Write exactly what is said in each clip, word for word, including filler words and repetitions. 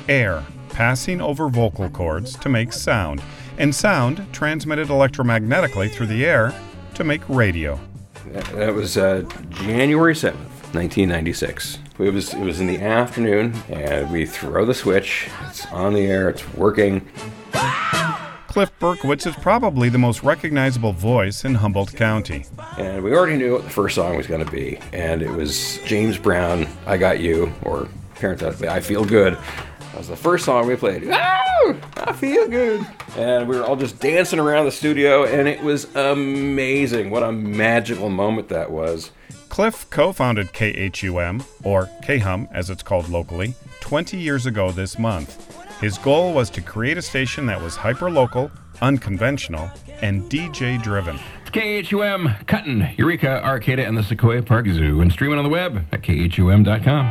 air passing over vocal cords to make sound, and sound transmitted electromagnetically through the air to make radio. That was uh, January seventh, nineteen ninety-six. It was, it was in the afternoon, and we throw the switch. It's on the air. It's working. Cliff Berkowitz is probably the most recognizable voice in Humboldt County. And we already knew what the first song was going to be, and it was James Brown, I Got You, or parenthetically, I Feel Good. That was the first song we played. Oh, I feel good. And we were all just dancing around the studio, and it was amazing. What a magical moment that was. Cliff co-founded K H U M, or K H U M as it's called locally, twenty years ago this month. His goal was to create a station that was hyper-local, unconventional, and D J-driven. K H U M, Cutton, Eureka, Arcata, and the Sequoia Park Zoo, and streaming on the web at K H U M dot com.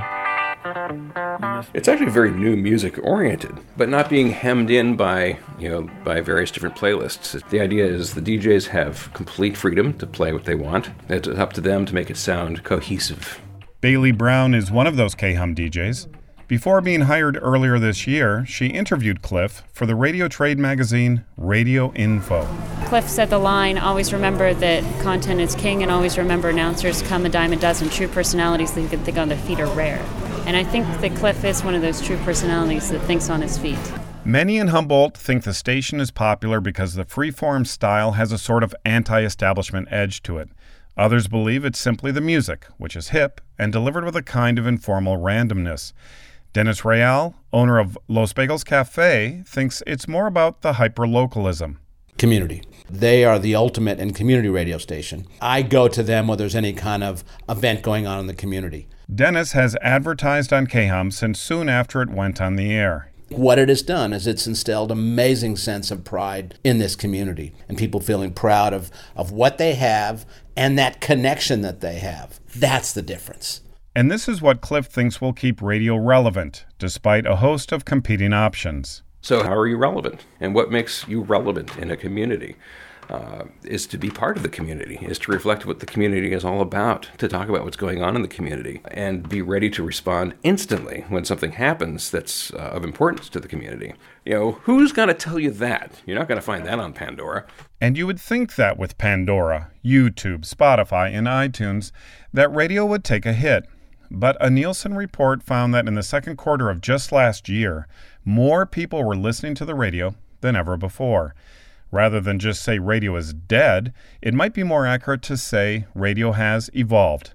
It's actually very new music oriented, but not being hemmed in by, you know, by various different playlists. The idea is the D Js have complete freedom to play what they want. It's up to them to make it sound cohesive. Bailey Brown is one of those K H U M D Js. Before being hired earlier this year, she interviewed Cliff for the radio trade magazine Radio Info. Cliff said the line, always remember that content is king, and always remember announcers come a dime a dozen. True personalities that you can think on their feet are rare. And I think that Cliff is one of those true personalities that thinks on his feet. Many in Humboldt think the station is popular because the freeform style has a sort of anti-establishment edge to it. Others believe it's simply the music, which is hip and delivered with a kind of informal randomness. Dennis Real, owner of Los Bagels Cafe, thinks it's more about the hyper-localism. Community. They are the ultimate in community radio station. I go to them when there's any kind of event going on in the community. Dennis has advertised on K H U M since soon after it went on the air. What it has done is it's instilled an amazing sense of pride in this community and people feeling proud of, of what they have and that connection that they have. That's the difference. And this is what Cliff thinks will keep radio relevant, despite a host of competing options. So how are you relevant? And what makes you relevant in a community? Uh, is to be part of the community, is to reflect what the community is all about, to talk about what's going on in the community, and be ready to respond instantly when something happens that's uh, of importance to the community. You know, who's going to tell you that? You're not going to find that on Pandora. And you would think that with Pandora, YouTube, Spotify, and iTunes, that radio would take a hit. But a Nielsen report found that in the second quarter of just last year, more people were listening to the radio than ever before. Rather than just say radio is dead, it might be more accurate to say radio has evolved.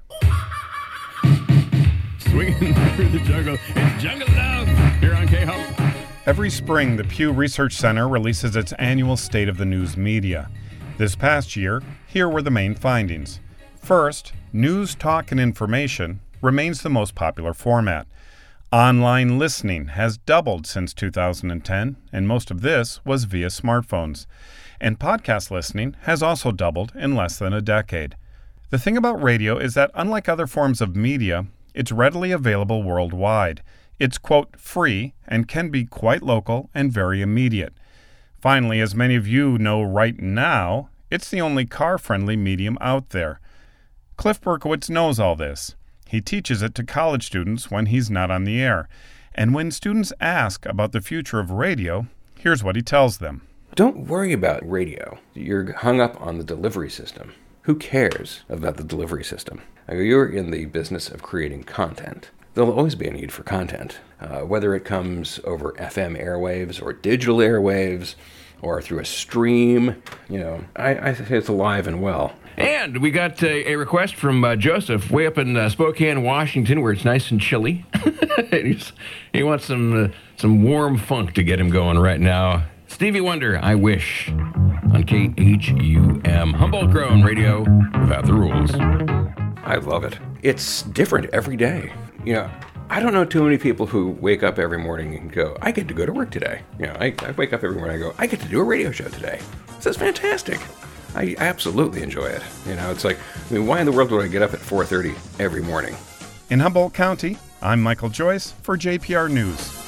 Swinging through the jungle, it's Jungle Love here on K H U M. Every spring, the Pew Research Center releases its annual State of the News Media. This past year, here were the main findings. First, news, talk, and information remains the most popular format. Online listening has doubled since two thousand ten, and most of this was via smartphones. And podcast listening has also doubled in less than a decade. The thing about radio is that unlike other forms of media, it's readily available worldwide. It's, quote, free and can be quite local and very immediate. Finally, as many of you know right now, it's the only car-friendly medium out there. Cliff Berkowitz knows all this. He teaches it to college students when he's not on the air. And when students ask about the future of radio, here's what he tells them. Don't worry about radio. You're hung up on the delivery system. Who cares about the delivery system? You're in the business of creating content. There'll always be a need for content, uh, whether it comes over F M airwaves or digital airwaves or through a stream. You know, I, I think it's alive and well. And we got uh, a request from uh, Joseph way up in uh, Spokane, Washington, where it's nice and chilly. He's, he wants some uh, some warm funk to get him going right now. Stevie Wonder, I Wish, on K H U M, Humboldt Grown Radio without the rules. I love it. It's different every day. You know, I don't know too many people who wake up every morning and go, I get to go to work today. You know, I, I wake up every morning and I go, I get to do a radio show today. This is fantastic. I absolutely enjoy it. You know, it's like, I mean, why in the world would I get up at four thirty every morning? In Humboldt County, I'm Michael Joyce for J P R News.